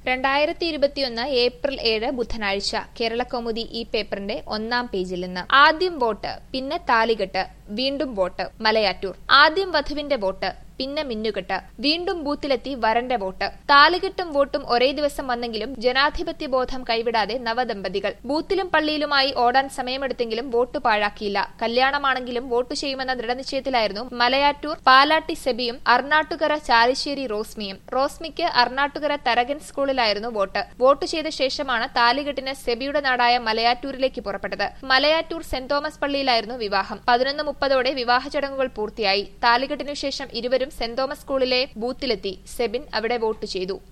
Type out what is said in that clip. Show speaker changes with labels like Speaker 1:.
Speaker 1: 2021 April 7 ബുധനാഴ്ച കേരളകൗമുദി ഈ പേപ്പറിന്റെ 1-ാം പേജിൽ നിന്ന് ആദ്യം വോട്ട് പിന്നെ താലികെട്ട് വീണ്ടും വോട്ട്. മലയാറ്റൂർ ആദ്യം വധുവിന്റെ വോട്ട് പിന്നെ മിന്നുകെട്ട് വീണ്ടും ബൂത്തിലെത്തി വരന്റെ വോട്ട്. താലികെട്ടും വോട്ടും ഒരേ ദിവസം വന്നെങ്കിലും ജനാധിപത്യ ബോധം കൈവിടാതെ നവദമ്പതികൾ ബൂത്തിലും പള്ളിയിലുമായി ഓടാൻ സമയമെടുത്തെങ്കിലും വോട്ട് പാഴാക്കിയില്ല. കല്യാണമാണെങ്കിലും വോട്ട് ചെയ്യുമെന്ന ദൃഢനിശ്ചയത്തിലായിരുന്നു മലയാറ്റൂർ പാലാട്ടി സെബിയും അർണാട്ടുകര ചാലിശ്ശേരി റോസ്മിയും. റോസ്മിക്ക് അർണാട്ടുകര തരകൻ സ്കൂളിലായിരുന്നു വോട്ട്. വോട്ട് ചെയ്ത ശേഷമാണ് താലികെട്ടിന് സെബിയുടെ നാടായ മലയാറ്റൂരിലേക്ക് പുറപ്പെട്ടത്. മലയാറ്റൂർ സെന്റ് തോമസ് പള്ളിയിലായിരുന്നു വിവാഹം. 11:30 വിവാഹ ചടങ്ങുകൾ പൂർത്തിയായി. താലികെട്ടിനു ശേഷം ഇരുവരും സെന്റ് തോമസ് സ്കൂളിലെ ബൂത്തിലെത്തി. സെബിൻ അവിടെ വോട്ട് ചെയ്തു.